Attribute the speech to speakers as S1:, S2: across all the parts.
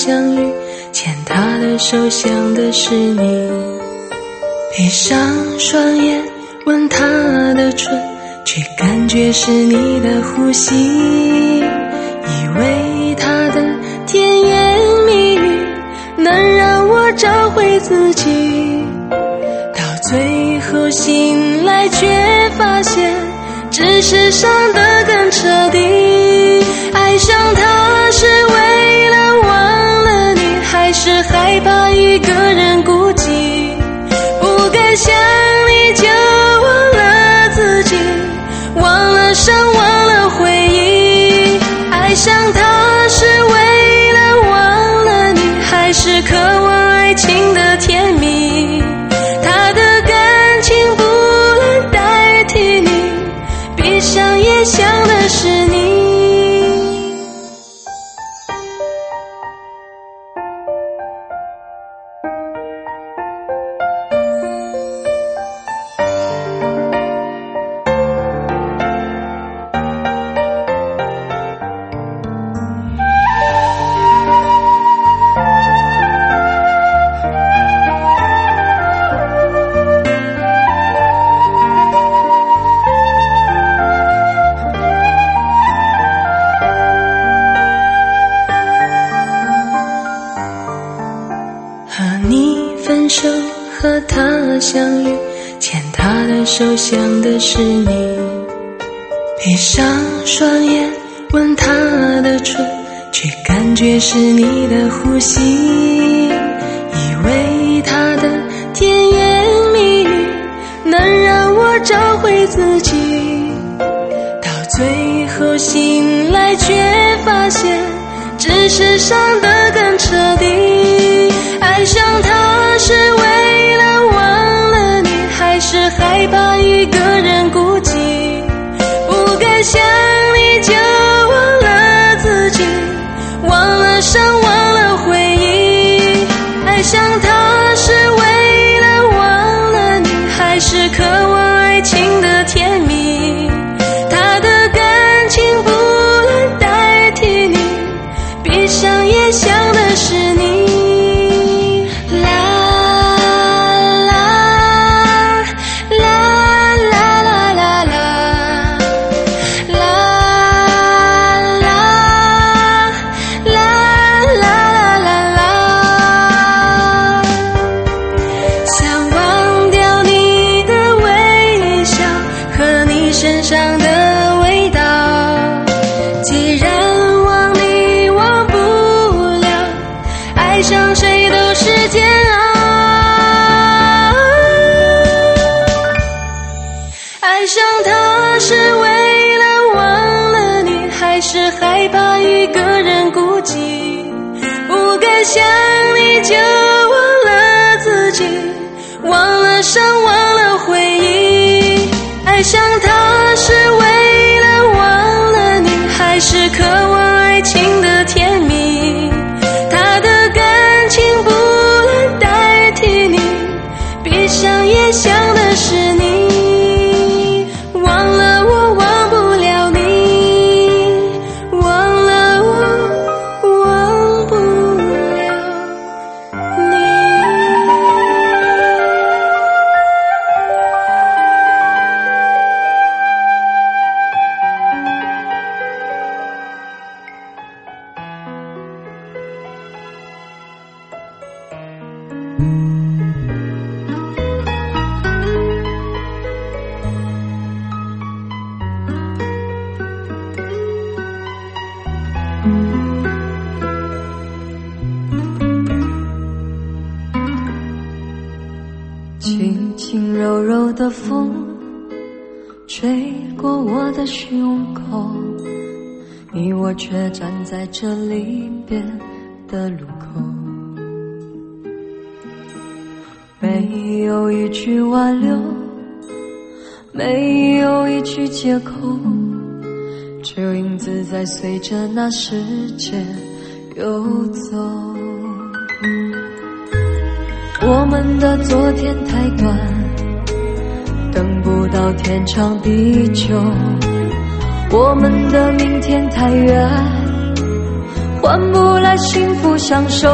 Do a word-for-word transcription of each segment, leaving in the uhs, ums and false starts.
S1: 相遇，牵他的手想的是你。闭上双眼吻他的唇，却感觉是你的呼吸，以为他的甜言蜜语能让我找回自己，到最后醒来却发现只是伤得更彻底。爱上他是为了忘了你，还是害怕一个人孤寂，不敢想你就忘了自己，忘了伤，忘了回忆。爱上他是为了忘了你，还是渴望爱情的甜蜜，他的感情不能代替你，闭上眼想的是你。和他相遇，牵他的手想的是你。闭上双眼吻他的唇，却感觉是你的呼吸，以为他的甜言蜜语能让我找回自己，到最后醒来却发现只是伤得更彻底。爱上他是为了忘了你，还是害怕一个人孤寂，不敢想你就忘了自己，忘了伤，忘了回忆。爱上他是为了忘了你，还是渴望爱情的甜蜜，他的感情不能代替你，闭上眼想的是你。害怕一个人孤寂，不敢想你就忘了自己，忘了伤，忘了回忆。爱上他是为了忘了你，还是渴望爱情的甜蜜，他的感情不能代替你，闭上眼想的是你，忘了我忘不了你，
S2: 轻轻柔柔的风吹过我的胸口，你我却站在这离别的路口，没有一句挽留，没有一句借口，只有影子在随着那时间游走。我们的昨天太短，等不到天长地久，我们的明天太远， 换不来幸福享受。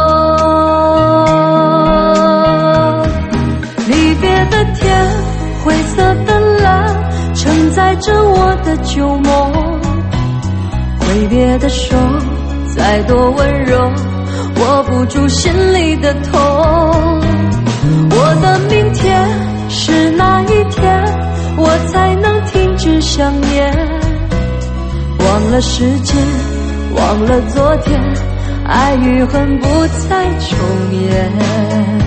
S2: 离别的天，灰色的蓝，承载着我的旧梦。挥别的手，再多温柔，握不住心里的痛。我的明天是哪一天，我才能停止想念？忘了时间，忘了昨天，爱与恨不再重演。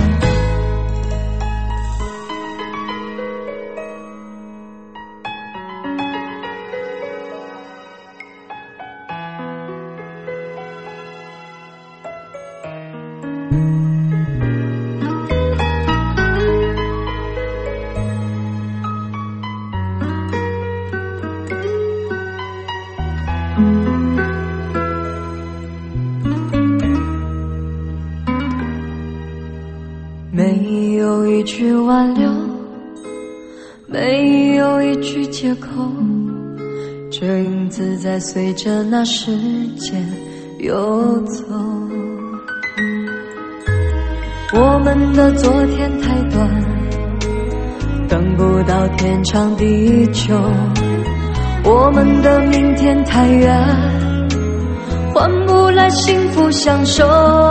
S2: 没有一句挽留，没有一句借口，这影子在随着那时间游走。我们的昨天太短，等不到天长地久，我们的明天太远，换不来幸福享受。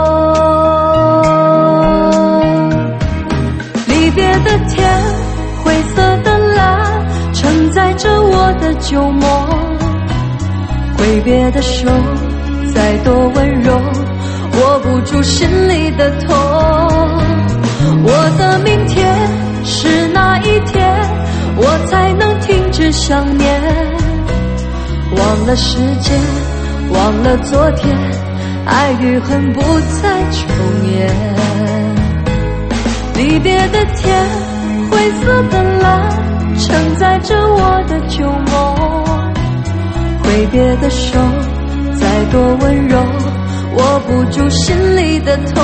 S2: 离别的天，灰色的蓝，承载着我的旧梦。挥别的手，再多温柔，握不住心里的痛。我的明天是哪一天，我才能停止想念？忘了时间，忘了昨天，爱与恨不再重演。离别的天，灰色的蓝，承载着我的旧梦。挥别的手，再多温柔，握不住心里的痛。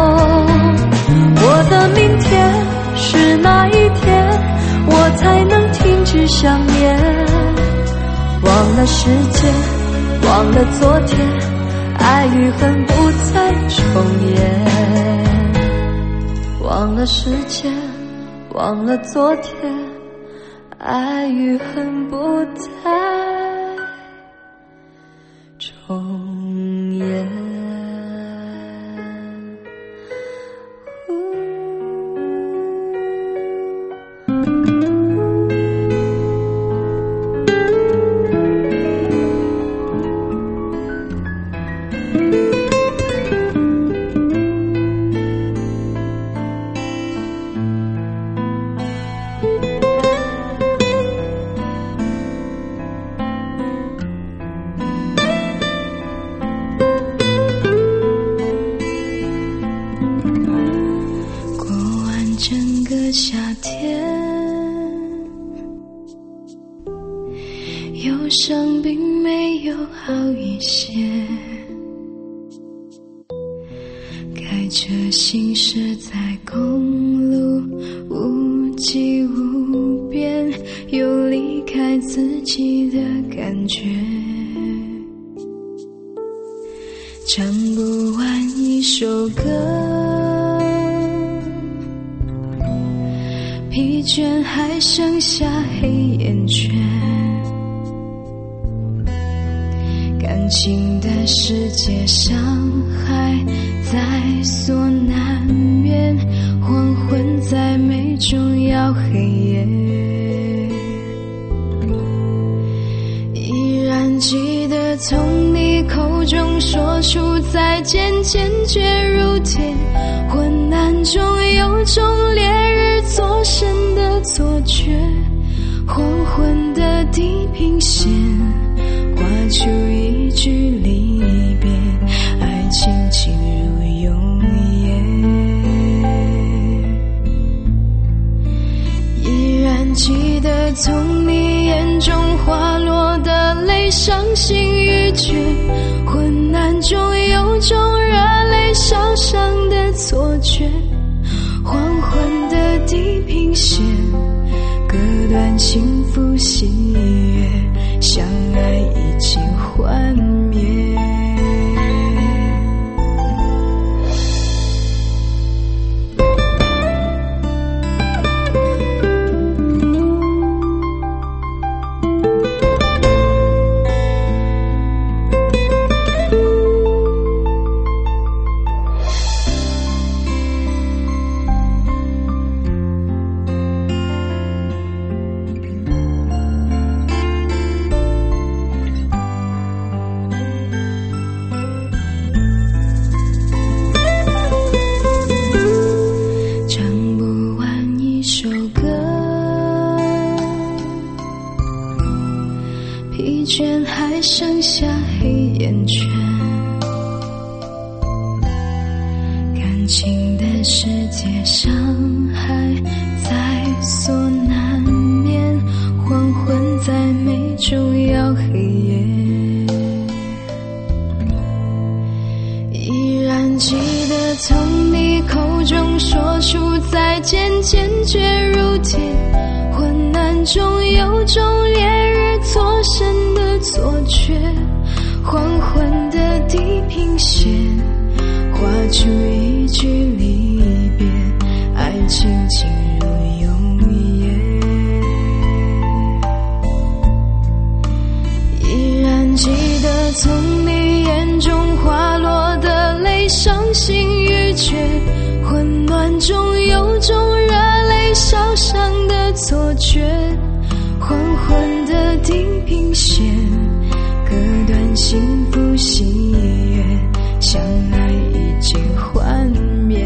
S2: 我的明天是哪一天，我才能停止想念？忘了时间，忘了昨天，爱与恨不再重演。忘了时间，忘了昨天，爱与恨不再重演。
S1: 夏天，忧伤并没有好一些，开车行驶在公路，无际无边，有离开自己的感觉，唱不完一首歌，疲倦还剩下黑眼圈，感情的世界伤害在所难免，黄昏在美中要黑夜，依然记得从你口中说出再见，坚决如铁，昏暗中有种烈日灼身的错觉，黄昏的地平线画出一句离别，爱情进入永夜，依然记得从你眼中滑落的泪，伤心欲绝，昏暗中有种热泪烧伤的错觉，黄昏的地平线割断幸福喜悦，相爱已经幻灭。
S2: 倦，还剩下黑眼圈。感情的世界，伤害在所难免，黄昏在眉中要黑夜。依然记得从你口中说出再见，坚决如铁，昏暗中有种烈日灼身的错觉，黄昏的地平线画出一句离别，爱情进入永夜。依然记得从你眼中滑落的泪，伤心欲绝，混乱中有种热泪烧伤的错觉，黄昏的地平线割断幸福喜悦，相爱已经幻灭。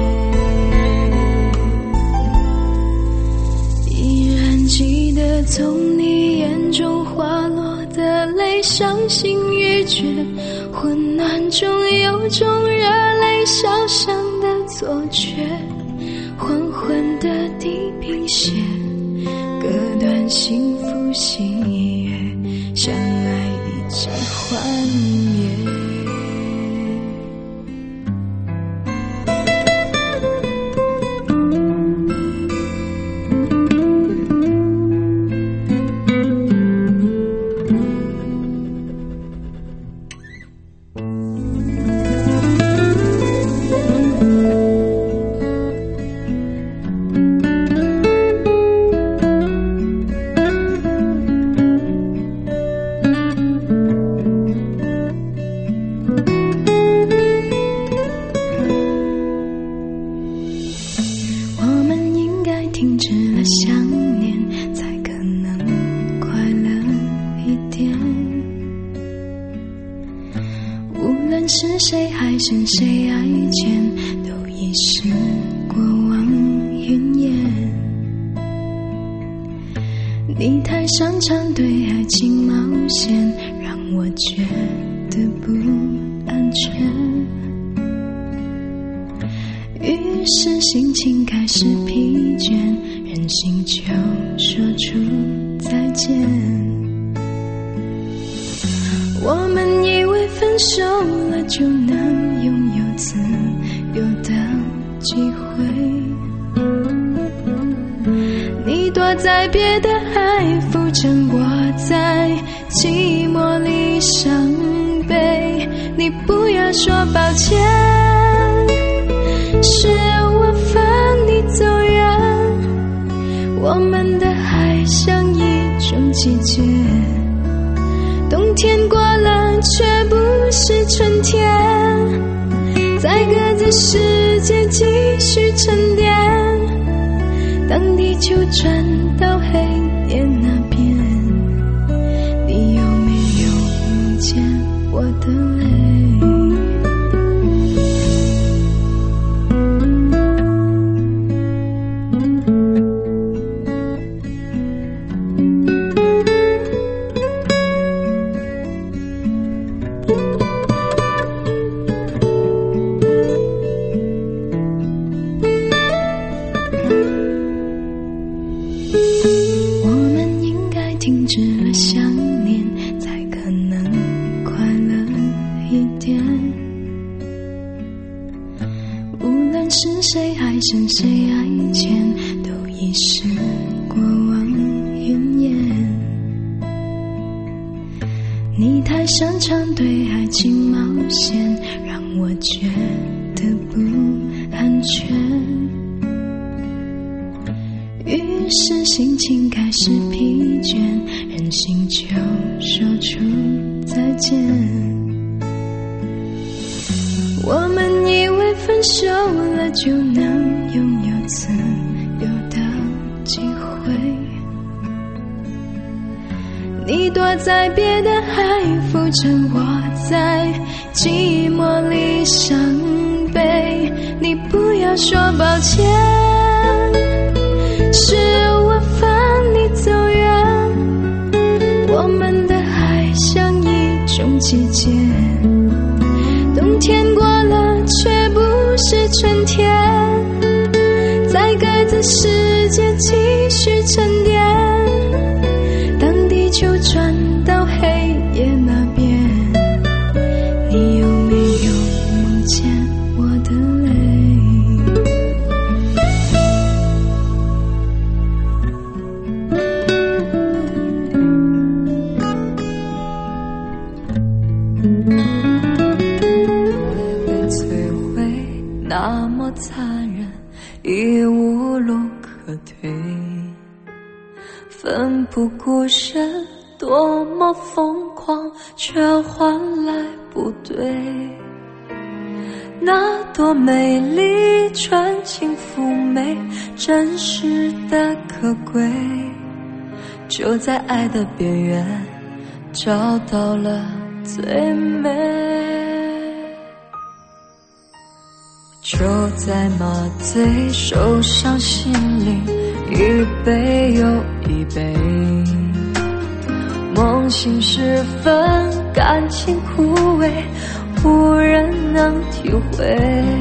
S2: 依然记得从你眼中滑落的泪，伤心欲绝，混乱中有种热泪烧伤的错觉，黄昏的地平线割断幸福喜悦，相爱已经幻灭。停止了想念，才可能快乐一点。无论是谁还是谁爱前，都已是过往云烟。你太擅长对爱情冒险，让我觉得不安全。于是心情开始疲倦，任性就说出再见。我们以为分手了就能拥有自由的机会，你躲在别的海浮沉，我在寂寞里伤悲。你不要说抱歉，是我放你走远，我们的爱像一种季节，冬天过了却不是春天，在各自世界继续沉淀。当地球转到黑夜那边，你有没有梦见我的泪？停止了想念，才可能快乐一点。无论是谁还是谁爱前，都已是过往云烟。你太擅长对爱情冒险，让我觉得不安全。于是心情开始疲倦，任性就说出再见。我们以为分手了就能拥有自由的机会，你躲在别的海浮沉，我在寂寞里伤悲。你不要说抱歉，是我放你走远，我们的爱
S1: 季节，冬天过了却不是春天，在各自世界继续沉淀。当地球转到黑夜那边，你有没有梦见我的泪？
S2: 被摧毁那么残忍，已无路可退，奋不顾身，多么疯狂，却换来不对。那多美丽，纯情妩媚，真实的可贵，就在爱的边缘找到了最美。就在麻醉受伤心灵，一杯又一杯，梦醒时分，感情枯萎，无人能体会。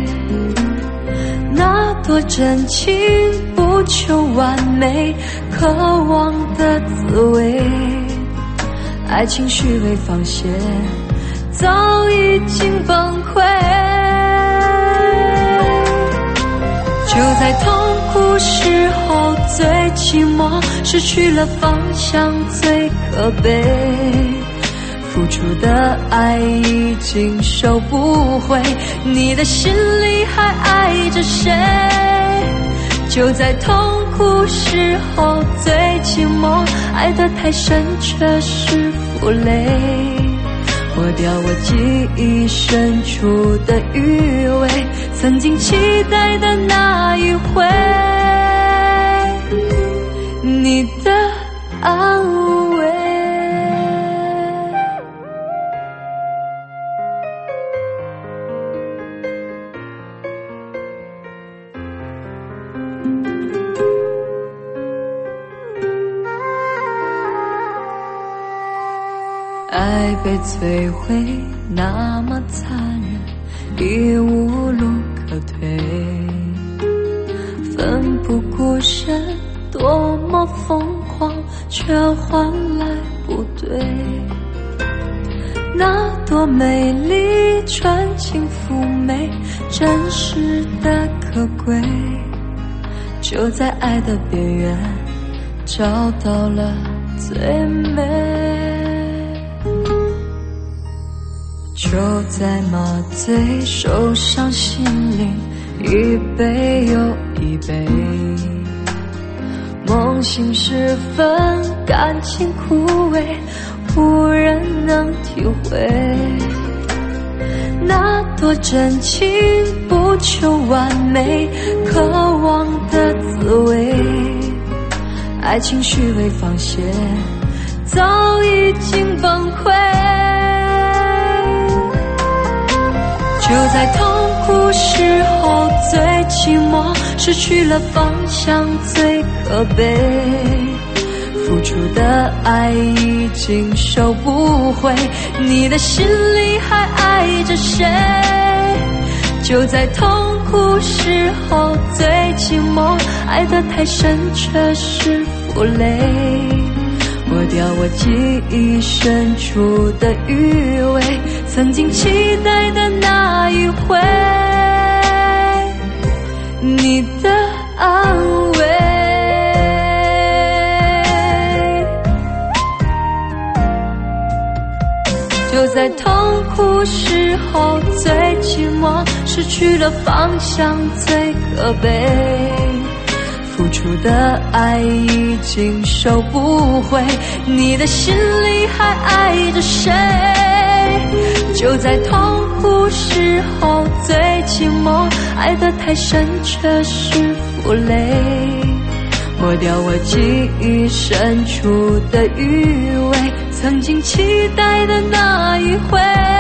S2: 那多真情，不求完美，渴望的滋味，爱情虚伪放线，早已经崩溃。就在痛苦时候最寂寞，失去了方向最可悲，付出的爱已经收不回，你的心里还爱着谁？就在痛苦时候最寂寞，爱得太深却是负累，抹掉我记忆深处的余味，曾经期待的那一回，你的安慰。爱被摧毁那么残忍，已无路可退，奋不顾身，多么疯狂，却换来不对。那多美丽，纯情妩媚，真实的可贵，就在爱的边缘找到了最美。就在麻醉受伤心灵，一杯又一杯，梦醒时分，感情枯萎，无人能体会。那多真情，不求完美，渴望的滋味，爱情虚伪放线，早已经崩溃。就在痛苦时候最寂寞，失去了方向最可悲，付出的爱已经收不回，你的心里还爱着谁？就在痛苦时候最寂寞，爱得太深却是负累，抹掉我记忆深处的余味，曾经期待的那一回，你的安慰。就在痛苦时候最寂寞，失去了方向最可悲，付出的爱已经收不回，你的心里还爱着谁？就在痛苦时候最寂寞，爱得太深却是负累，抹掉我记忆深处的余味，曾经期待的那一回，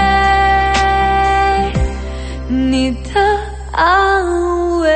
S2: 你的安慰。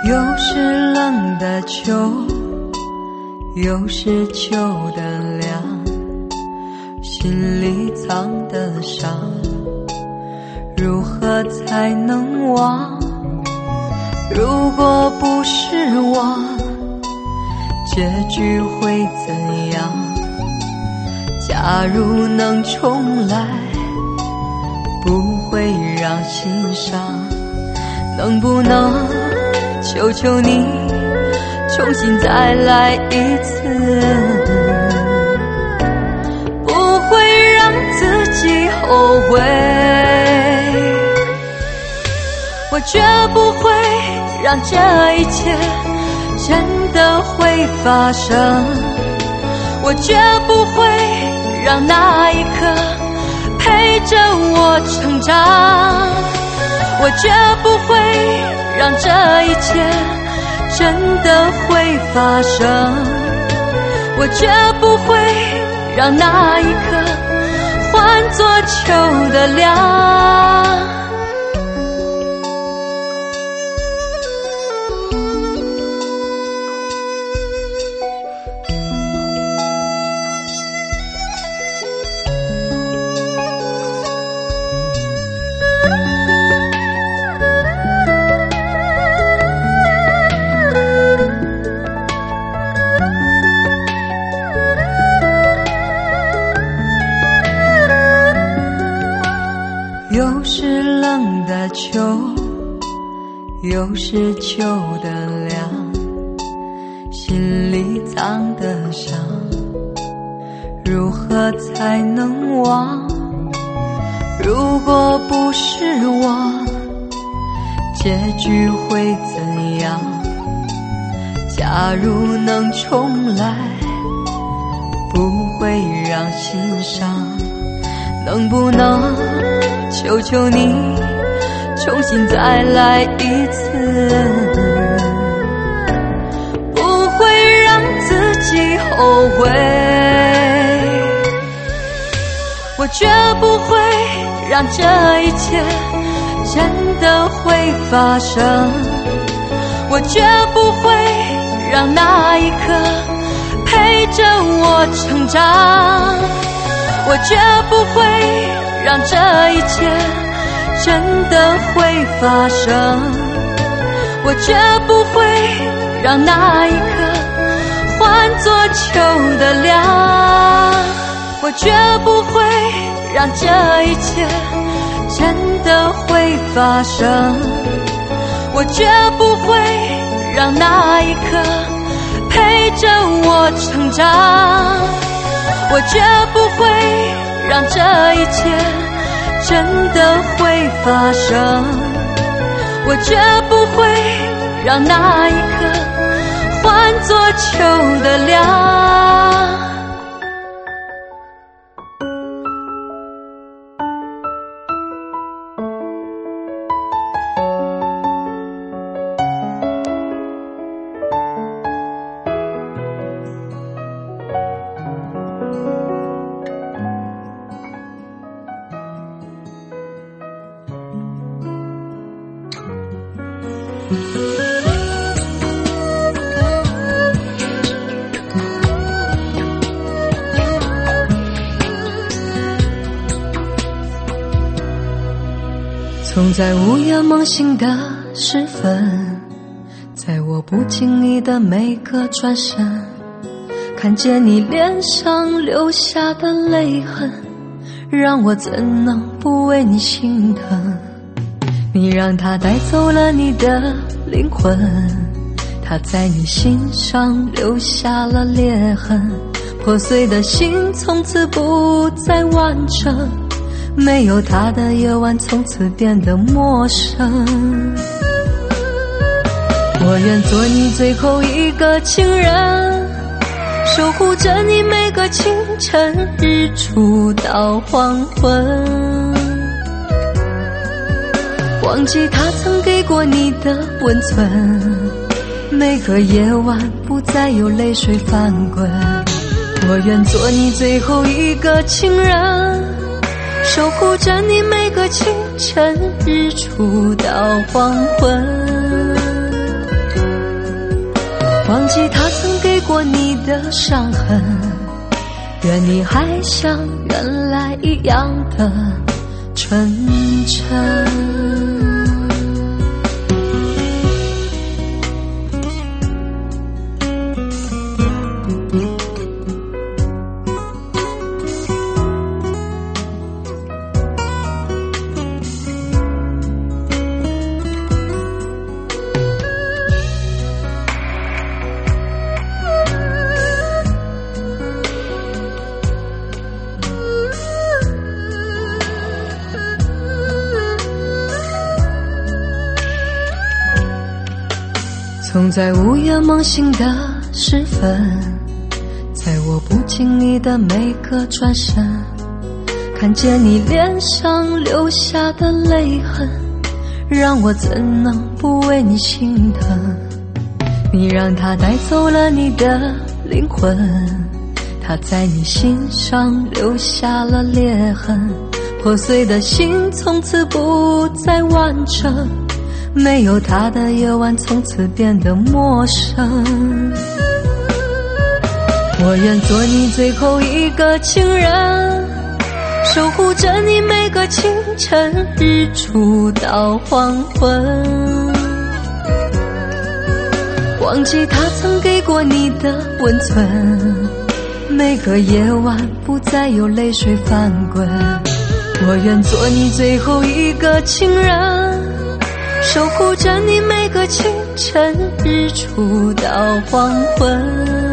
S2: 又是冷的秋，又是秋的凉，心里藏的伤，如何才能忘？如果不是我，结局会怎样？假如能重来，不会让心伤。能不能求求你重新再来一次，不会让自己后悔。我绝不会让这一切真的会发生，我绝不会让那一刻陪着我成长，我绝不会让这一切真的会发生，我绝不会让那一刻换作秋的凉。又是冷的秋，又是秋的凉，心里藏的伤，如何才能忘？如果不是我，结局会怎样？假如能重来，不会让心伤。能不能求求你重新再来一次，不会让自己后悔。我绝不会让这一切真的会发生，我绝不会让那一刻陪着我成长，我绝不会让这一切真的会发生，我绝不会让那一刻换作秋的凉，我绝不会让这一切真的会发生，我绝不会让那一刻陪着我成长，我绝不会让这一切真的会发生，我绝不会让那一刻换作秋的凉。
S1: 总在午夜梦醒的时分，在我不经意的每个转身，看见你脸上留下的泪痕，让我怎能不为你心疼。你让他带走了你的灵魂，他在你心上留下了裂痕，破碎的心从此不再完整，没有他的夜晚从此变得陌生。我愿做你最后一个情人，守护着你每个清晨，日出到黄昏，忘记他曾给过你的温存，每个夜晚不再有泪水翻滚。我愿做你最后一个情人，守护着你每个清晨，日出到黄昏，
S2: 忘记他曾给过你的伤痕，愿你还像原来一样的纯真。总在午夜梦醒的时分，在我不经意的每个转身，看见你脸上留下的泪痕，让我怎能不为你心疼。你让他带走了你的灵魂，他在你心上留下了裂痕，破碎的心从此不再完整，没有他的夜晚从此变得陌生。我愿做你最后一个情人，守护着你每个清晨，日出到黄昏。忘记他曾给过你的温存，每个夜晚不再有泪水翻滚。我愿做你最后一个情人，守护着你每个清晨，日出到黄昏。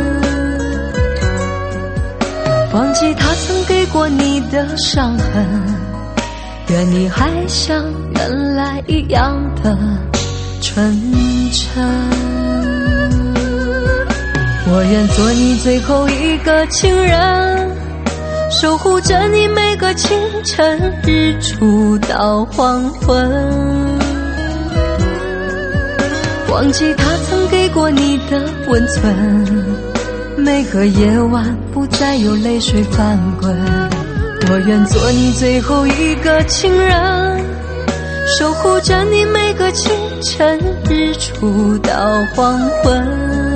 S2: 忘记他曾给过你的伤痕，愿你还像原来一样的纯真。我愿做你最后一个情人，守护着你每个清晨，日出到黄昏。忘记他曾给过你的温存，每个夜晚不再有泪水翻滚。我愿做你最后一个情人，守护着你每个清晨，日出到黄昏。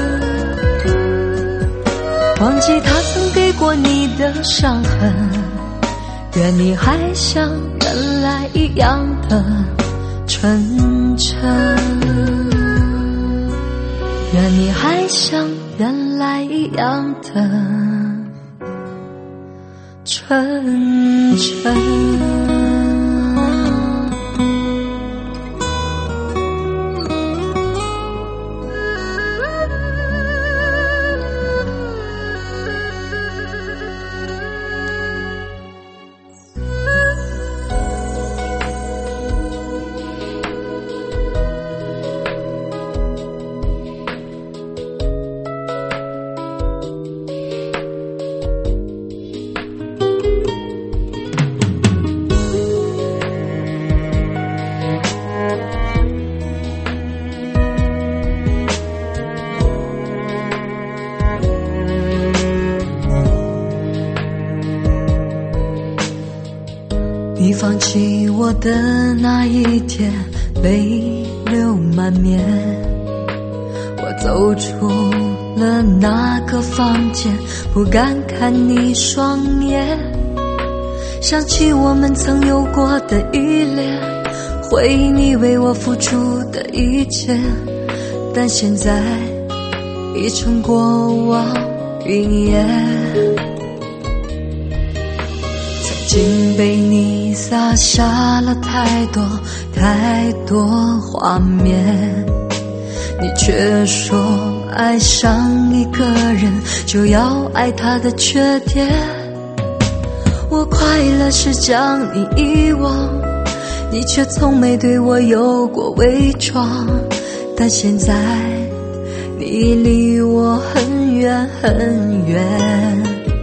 S2: 忘记他曾给过你的伤痕，愿你还像原来一样的纯真。愿你还像原来一样的纯真。你放弃我的那一天，泪流满面。我走出了那个房间，不敢看你双眼。想起我们曾有过的依恋，回忆你为我付出的一切，但现在已成过往云烟。曾经被你洒下了太多太多画面，你却说爱上一个人就要爱他的缺点。我快乐是将你遗忘，你却从没对我有过伪装。但现在你离我很远很远，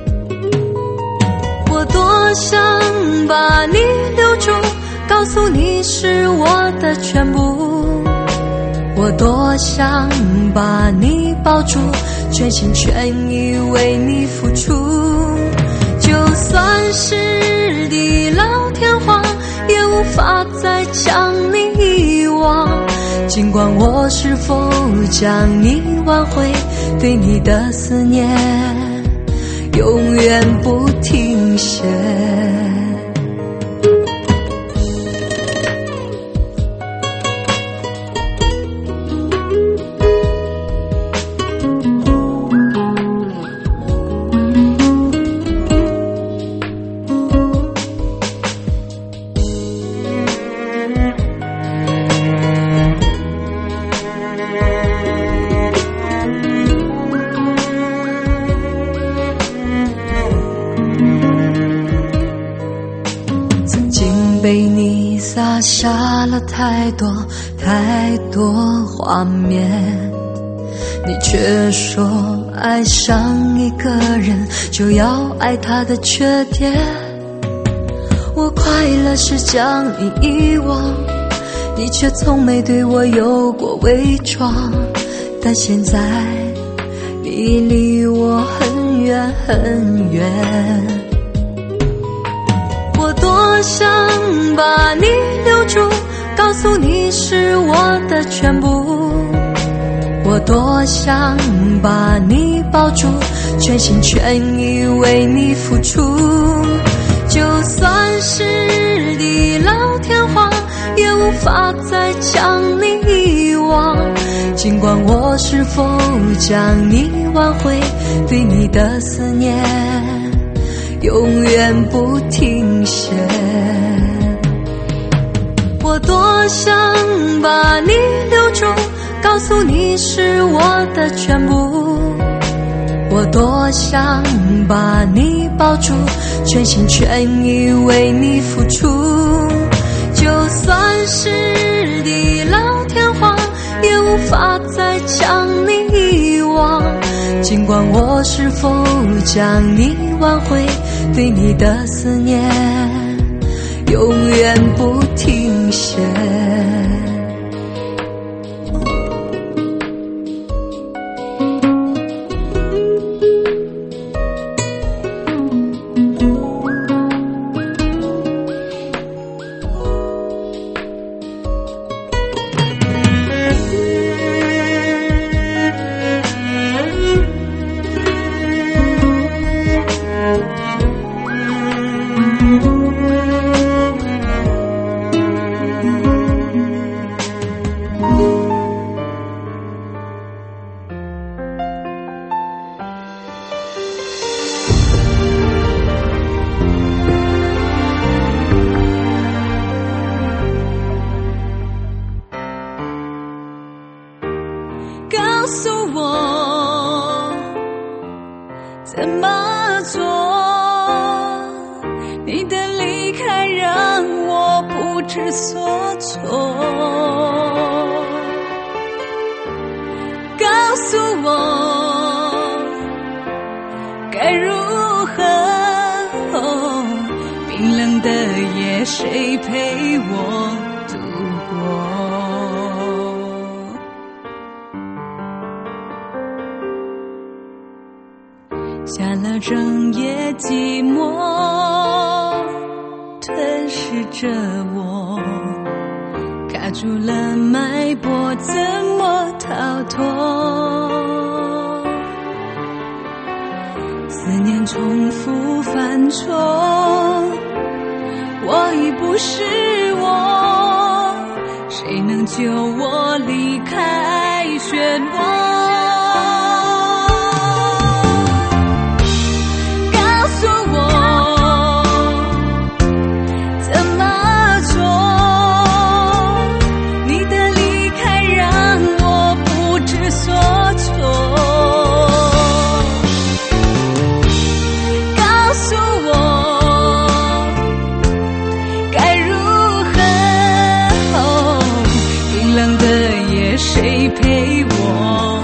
S2: 我多想把你留住，告诉你是我的全部。我多想把你抱住，全心全意为你付出。就算是地老天荒，也无法再将你遗忘。 尽管我是否将你挽回，对你的思念永远不停歇。被你洒下了太多太多画面，你却说爱上一个人就要爱他的缺点。我快乐时将你遗忘，你却从没对我有过伪装。但现在你离我很远很远，我多想把你留住，告诉你是我的全部。我多想把你抱住，全心全意为你付出。就算是地老天荒，也无法再将你遗忘。尽管我是否将你挽回，对你的思念永远不停歇。我多想把你留住，告诉你是我的全部。我多想把你抱住，全心全意为你付出。就算是地老天荒，也无法再将你遗忘。尽管我是否将你挽回，对你的思念永远不停歇。
S1: 告诉我怎么做，你的离开让我不知所措。告诉我该如何，哦，冰冷的夜谁陪我度过。下了整夜寂寞吞噬着我，卡住了脉搏，怎么逃脱？思念重复犯错，我已不是我，谁能救我离开漩涡？谁陪我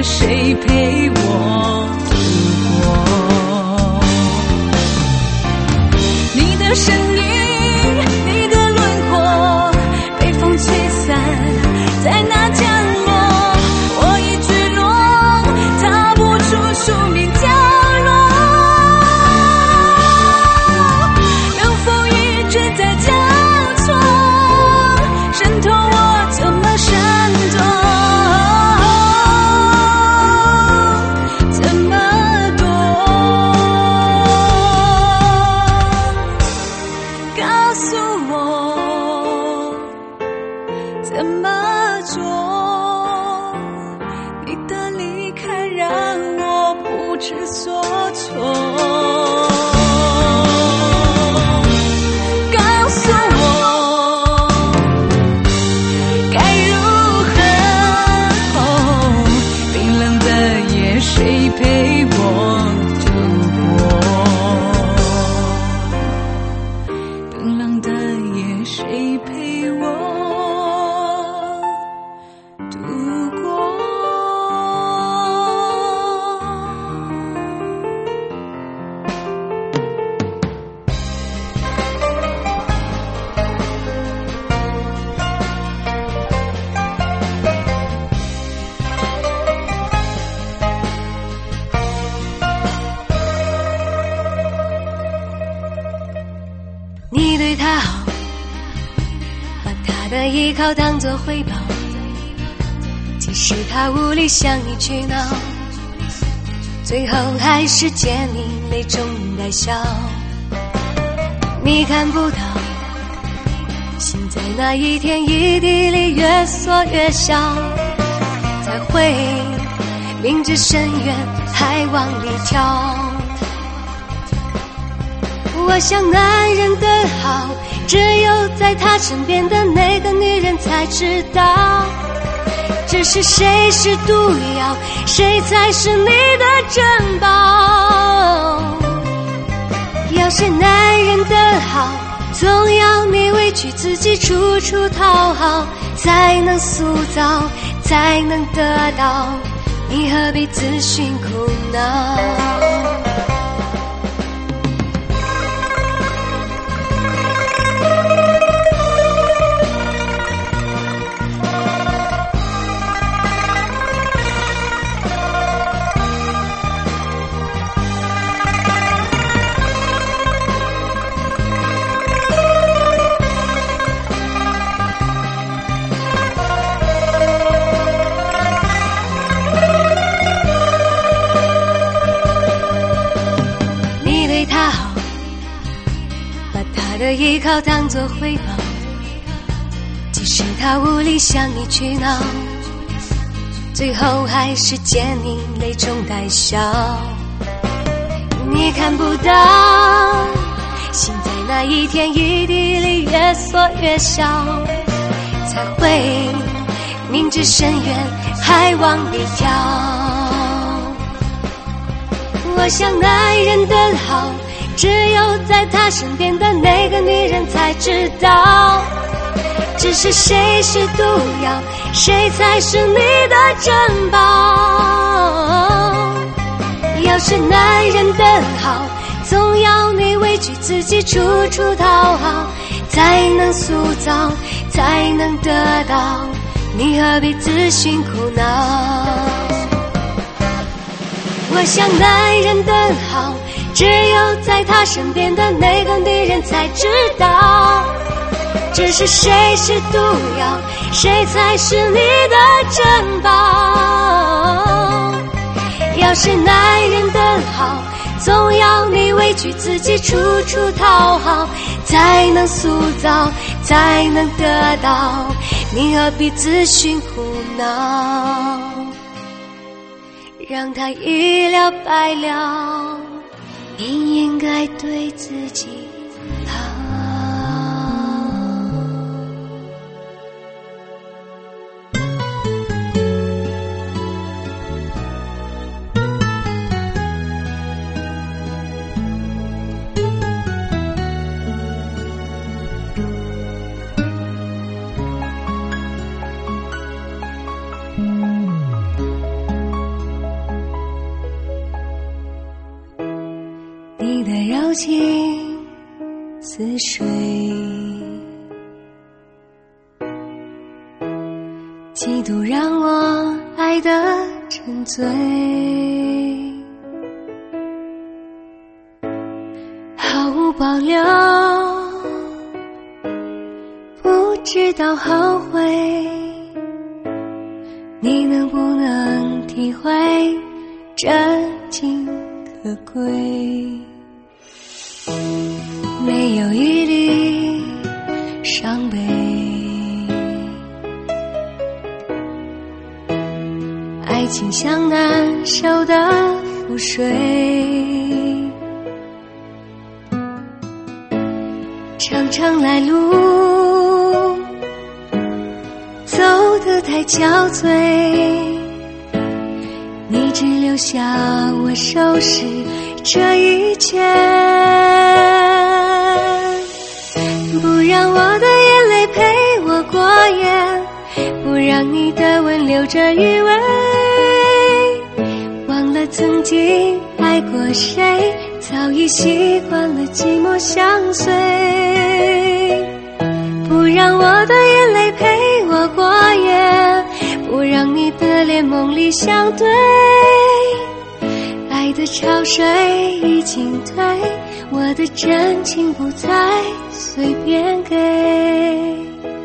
S2: 谁陪我度过？你的身影，你的轮廓，被风吹散，在那降落，我已坠落，踏不出宿命角落。冷风一直在交错，渗透我怎么闪躲？
S1: 你对他好，把他的依靠当作回报，即使他无力向你去闹，最后还是见你泪中带笑。你看不到，心在那一天一地里越缩越小，才会明知深渊还往里跳。我想男人的好，只有在他身边的那个女人才知道，只是谁是毒药，谁才是你的珍宝。要是男人的好，总要你委屈自己处处讨好，才能塑造，才能得到，你何必自寻苦恼？他的依靠当作回报，即使他无力向你去闹，最后还是见你泪中带笑。你看不到，心在那一天一地里越缩越小，才会明知深渊还往里跳。我想男人的好，只有在他身边的那个女人才知道，只是谁是毒药，谁才是你的珍宝。要是男人的好，总要你委屈自己处处讨好，才能塑造，才能得到，你何必自寻苦恼？我想男人的好，只有在他身边的那个女人才知道，只是谁是毒药，谁才是你的珍宝。要是男人的好，总要你委屈自己处处讨好，才能塑造，才能得到，你何必自寻苦恼？让他一了百了，你应该对自己好。
S2: 进似水，嫉妒让我爱得沉醉，毫无保留，不知道后悔。你能不能体会真情可贵？没有一粒伤悲，爱情像难受的覆水，常常来路走得太憔悴，你只留下我收拾这一切，不让我的眼泪陪我过夜，不让你的吻留着余味，忘了曾经爱过谁，早已习惯了寂寞相随，不让我的眼泪陪我过夜，不让你的脸梦里相对，爱的潮水已经退，我的真情不再随便给。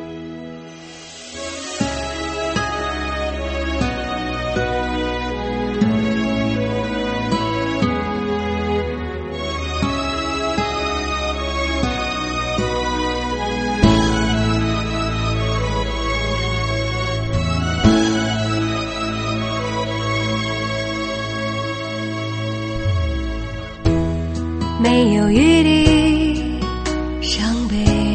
S2: 没有余地伤悲，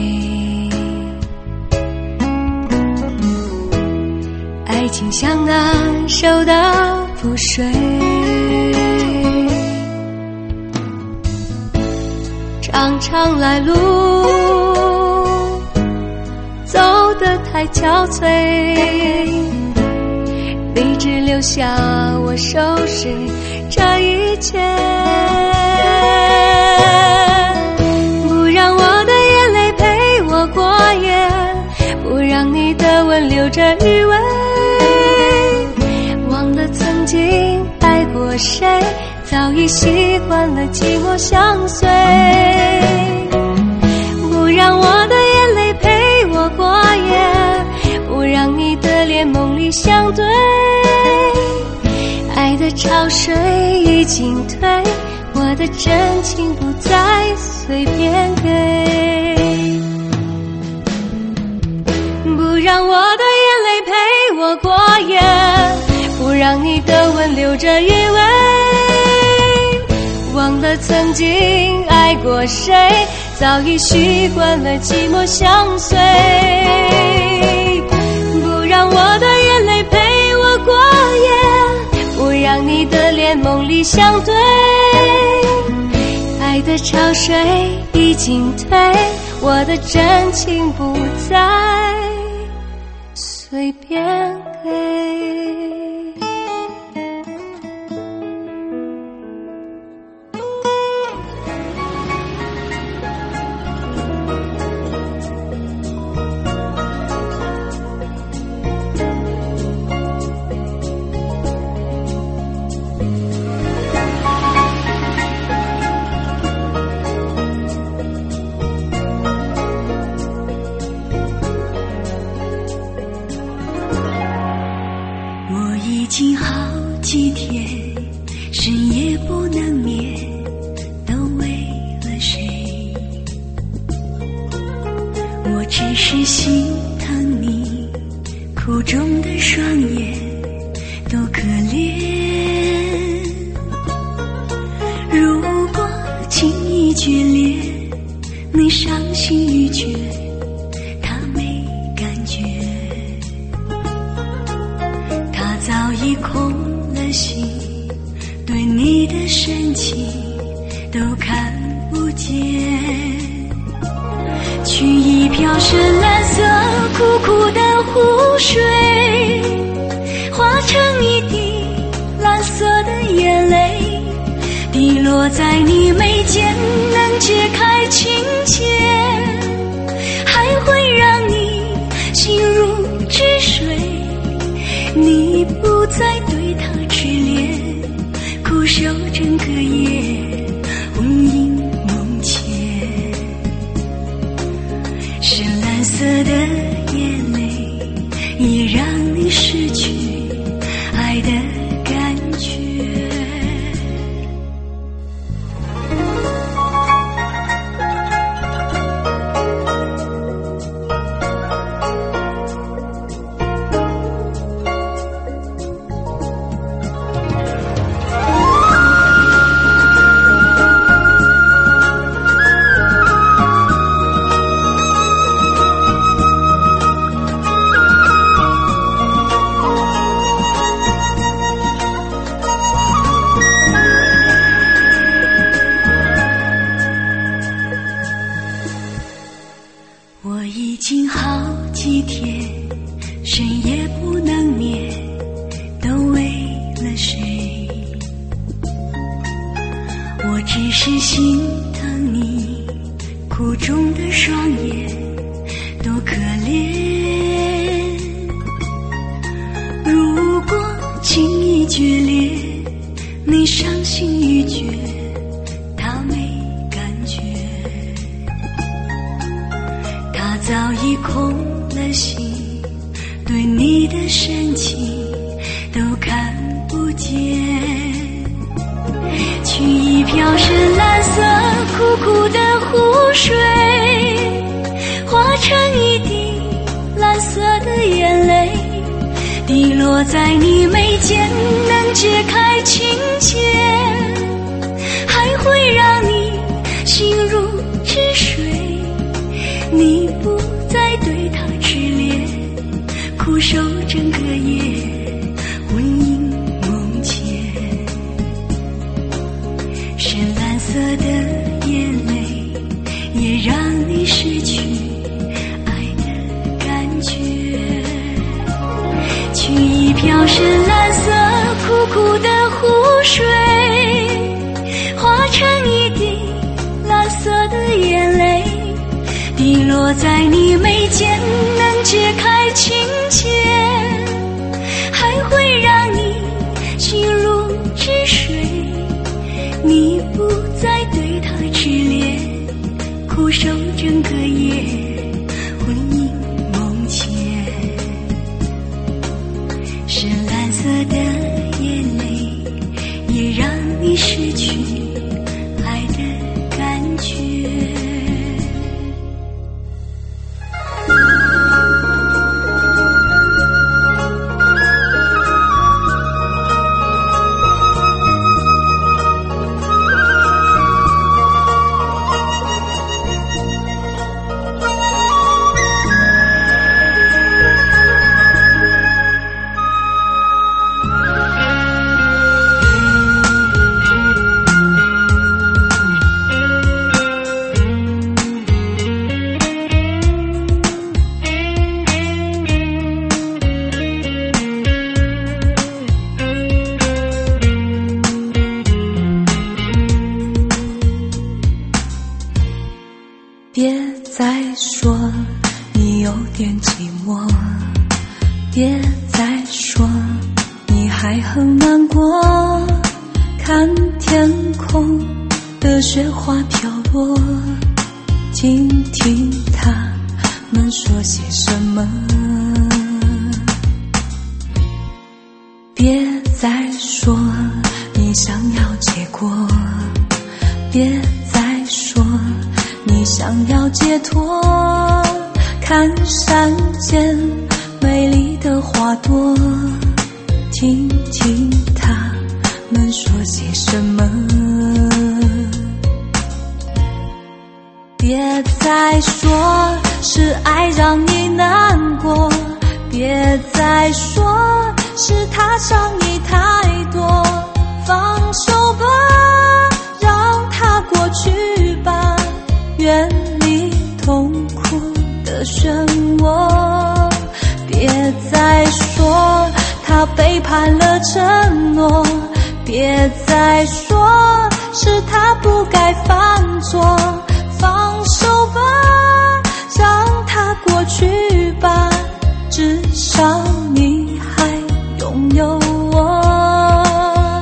S2: 爱情像难受的覆水，常常来路走得太憔悴，你只留下我收拾这一切，不让我的眼泪陪我过夜，不让你的吻留着余味，忘了曾经爱过谁，早已习惯了寂寞相随，不让我的眼泪陪我过夜，不让你的脸梦里相对，爱的潮水已经退，我的真情不再随便给，不让我的眼泪陪我过夜，不让你的吻留着余味，忘了曾经爱过谁，早已习惯了寂寞相随，不让我的眼泪陪我过夜，不让你的脸梦里相对，爱的潮水已经退，我的真情不再随便给。
S1: 已经好几天，深夜不能眠，都为了谁？我只是心疼你苦肿的双眼，多可怜。如果轻易决裂，你伤心欲绝，他没感觉。早已空了心，对你的深情都看不见。取一瓢深蓝色苦苦的湖水，化成一滴蓝色的眼泪，滴落落在你眉间，能解开情结，还会让你心如止水。你不再对他痴恋，苦守整个夜，魂萦梦牵。深蓝色的眼泪，也让你失去爱的感觉。我已经好几天深夜不能眠，都为了谁？我只是心疼你苦肿的双眼，多可怜。如果轻易决裂，你伤心欲绝，他没感觉。他早已空了心，对你的深情都看不见。取一瓢深蓝色苦苦的湖水，化成一滴蓝色的眼泪，滴落在你眉间，能解开情结，还会让你心如止水。你不再对他痴恋，苦守整个夜，魂萦梦牵。深蓝色的眼泪，也让你失去爱的感觉。取一瓢深蓝色苦苦的湖水，化成一滴蓝色的眼泪，滴落在你眉间，能解开情结，还会让你心如止水。你不再对他痴恋，苦守整个夜，魂萦梦牵。深蓝色的眼泪，也让你失去爱的感觉。
S2: 别再说你有点寂寞，别再说你还很难过。看天空的雪花飘落，听听他们说些什么。别再说你想要结果，别再说你想要解脱。看山间美丽的花朵，听听他们说些什么。别再说是爱让你难过，别再说是他伤你太多。放手吧，让它过去吧，远离痛苦的漩涡。别再说他背叛了承诺，别再说是他不该犯错，放手吧，让他过去吧，至少你还拥有我。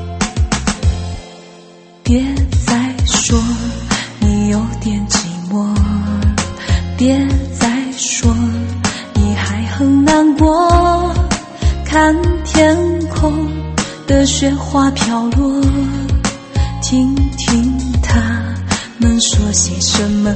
S2: 别再说你有点寂寞，别再说你还很难过，看天空的雪花飘落，听听他们说些什么。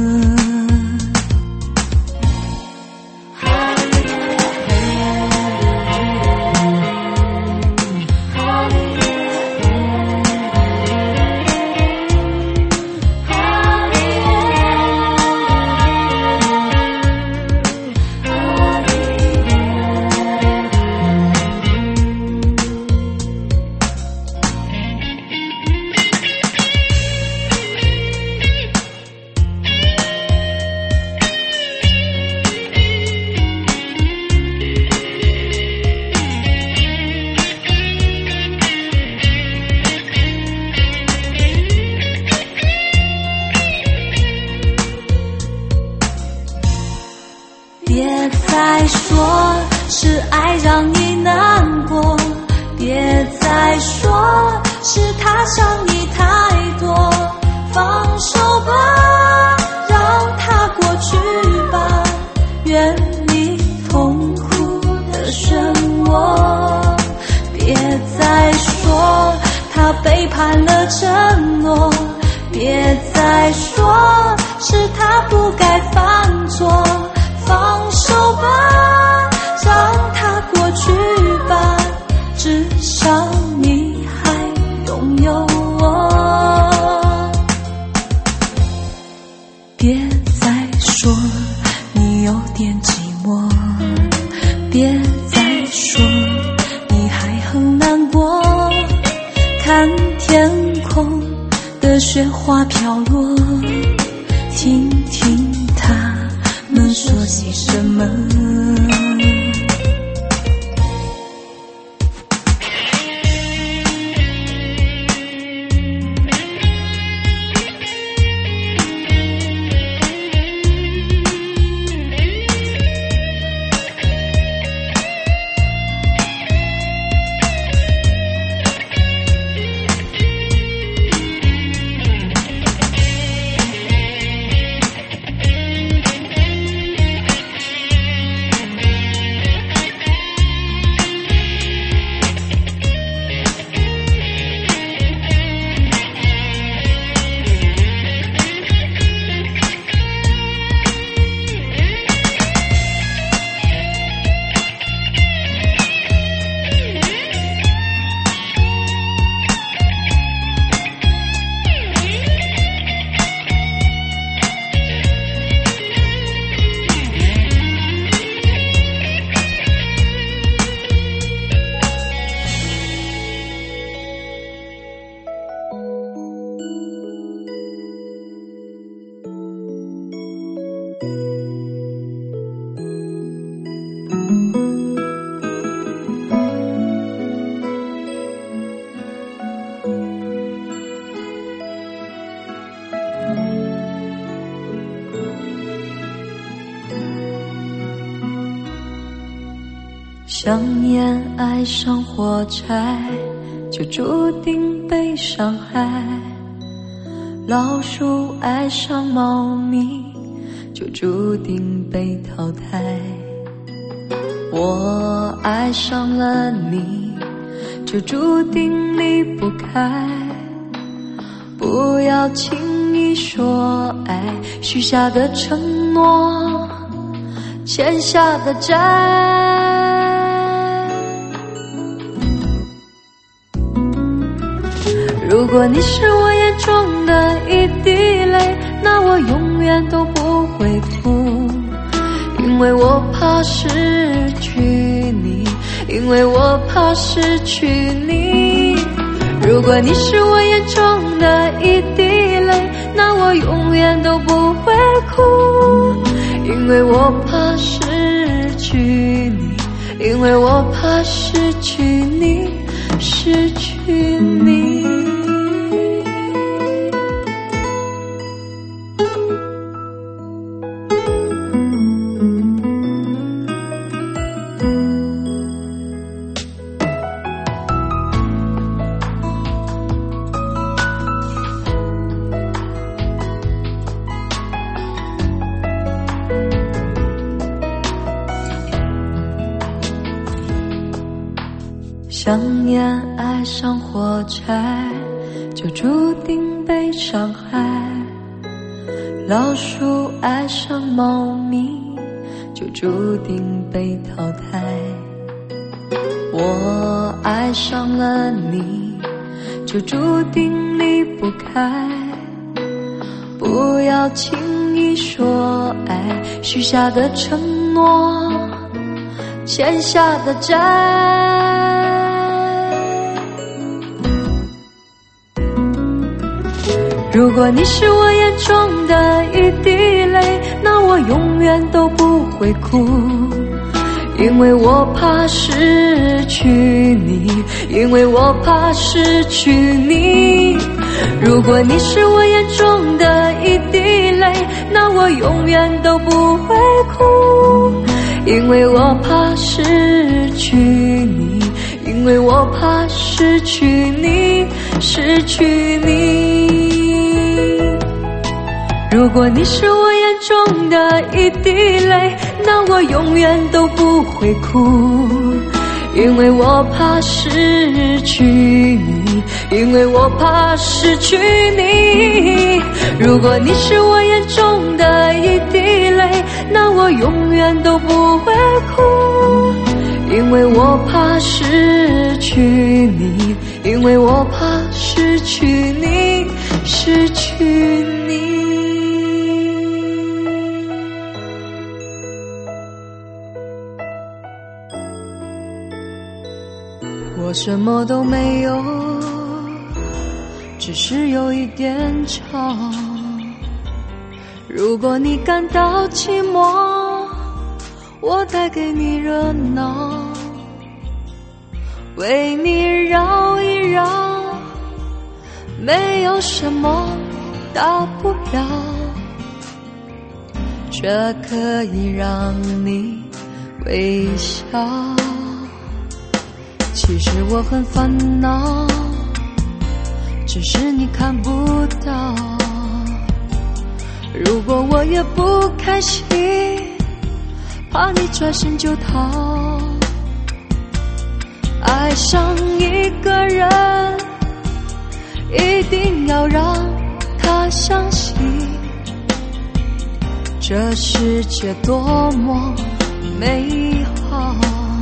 S2: 别再说是爱让你难过，别再说是他伤你太多，放手吧，让他过去吧，远离痛苦的漩涡。别再说他背叛了承诺，别再说是他不该犯错，放手吧，让他过去吧，至少你还拥有我。别再说你有点寂寞，别再说你还很难过，看天空的雪花飘落，听听他们说些什么。想念爱上火柴，就注定被伤害。老鼠爱上猫咪，就注定被淘汰。我爱上了你，就注定离不开。不要轻易说爱，许下的承诺，欠下的债。如果你是我眼中的一滴泪，那我永远都不会哭，因为我怕失去你，因为我怕失去你。如果你是我眼中的一滴泪，那我永远都不会哭，因为我怕失去你，因为我怕失去你，失去你。 香烟爱上火柴，就注定被伤害。老鼠爱上猫咪，就注定被淘汰。我爱上了你，就注定离不开。不要轻易说爱，许下的承诺，欠下的债。如果你是我眼中的一滴泪，那我永远都不会哭，因为我怕失去你，因为我怕失去你。如果你是我眼中的一滴泪，那我永远都不会哭，因为我怕失去你，因为我怕失去你，失去你。如果你是我眼中的一滴泪，那我永远都不会哭，因为我怕失去你，因为我怕失去你。如果你是我眼中的一滴泪，那我永远都不会哭，因为我怕失去你，因为我怕失去你，失去你。我什么都没有，只是有一点吵。如果你感到寂寞，我带给你热闹，为你绕一绕，没有什么大不了，却可以让你微笑。其实我很烦恼，只是你看不到。如果我也不开心，怕你转身就逃。爱上一个人，一定要让他相信，这世界多么美好。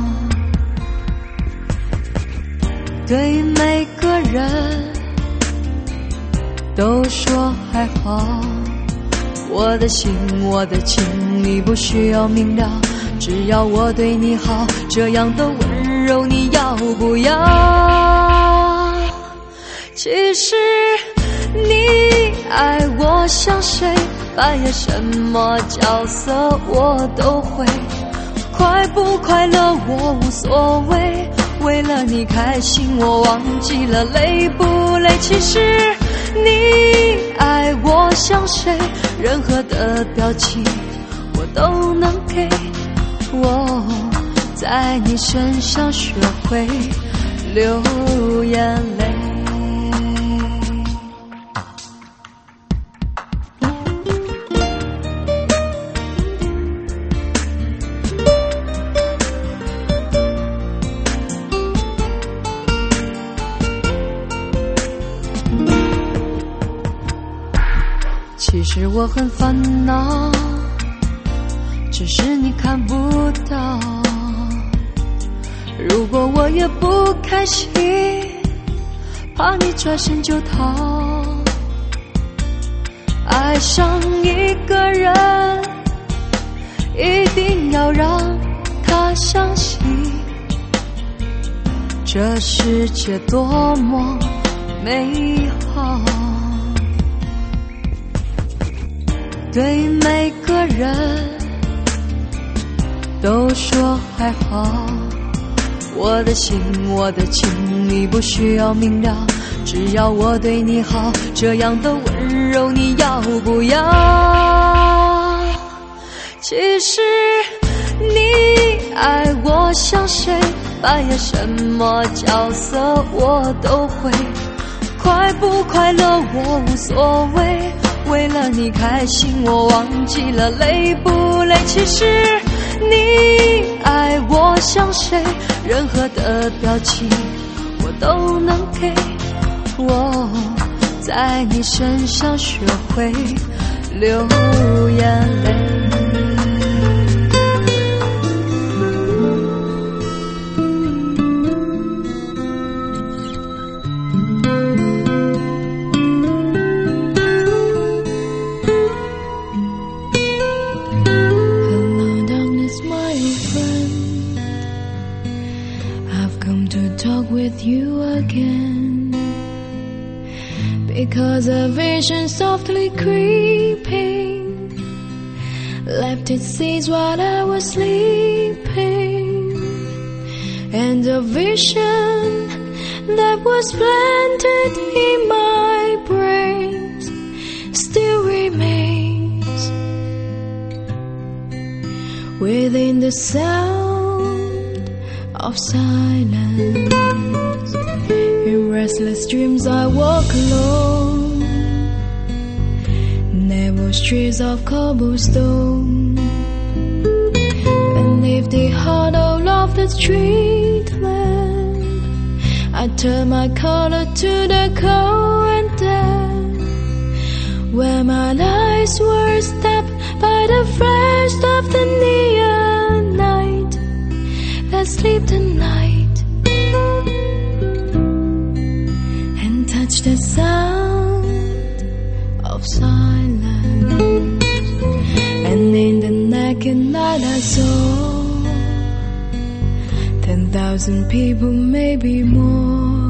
S2: 对每个人都说还好，我的心我的情你不需要明了，只要我对你好，这样的温柔你要不要？其实你爱我像谁，扮演什么角色我都会，快不快乐我无所谓，为了你开心我忘记了累不累。其实你爱我像谁，任何的表情我都能给，我在你身上学会流眼泪。其实我很烦恼，只是你看不到。如果我也不开心，怕你转身就逃。爱上一个人，一定要让他相信，这世界多么美好。对每个人都说还好，我的心我的情你不需要明了，只要我对你好，这样的温柔你要不要？其实你爱我像谁，扮演什么角色我都会，快不快乐我无所谓，为了你开心我忘记了累不累。其实你爱我像谁，任何的表情都能给我在你身上学会流眼泪。
S1: Talk with you again, because a vision softly creeping left its seeds while I was sleeping, and a vision that was planted in my brain still remains within the sound of silence. In restless dreams I walk alone, narrow streets of cobblestone, beneath the hollow of the street lamp I turn my collar to the cold and damp, where my eyes were stabbed by the flash of the neon night that sleep the night and touch the sound of silence. And in the naked night I saw ten thousand people, maybe more,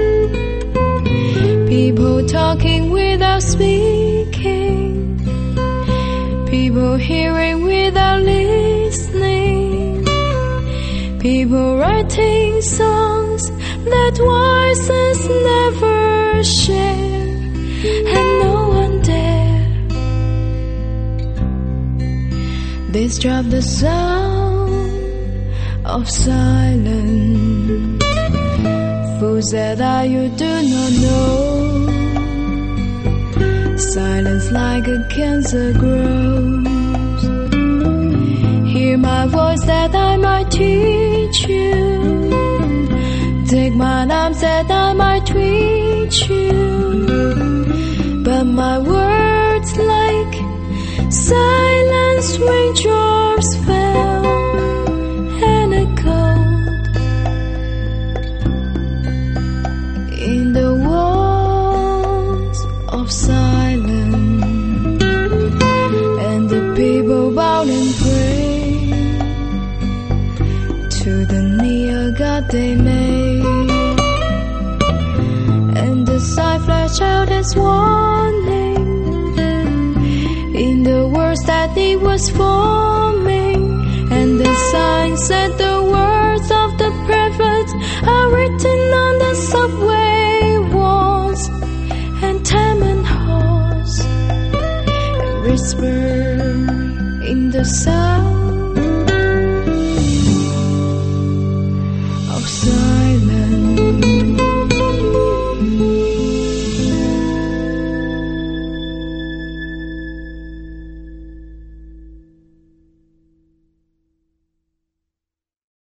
S1: people talking without speaking, people hearing without listening, people writing songs that voices never share, and no one dare disrupt the sound of silence. Fools that are you do not know, silence like a cancer grows. Hear my voice that I might teach you, take my arms that I might reach you, but my words like silence raindrops fell and echoed in the walls of silence, and the people bowed and prayed to the near God they made, and the sign flashed out its warning in the words that it was forming, and the sign said the words of the prophets are written on the subway walls and tenement halls, and whisper in the sound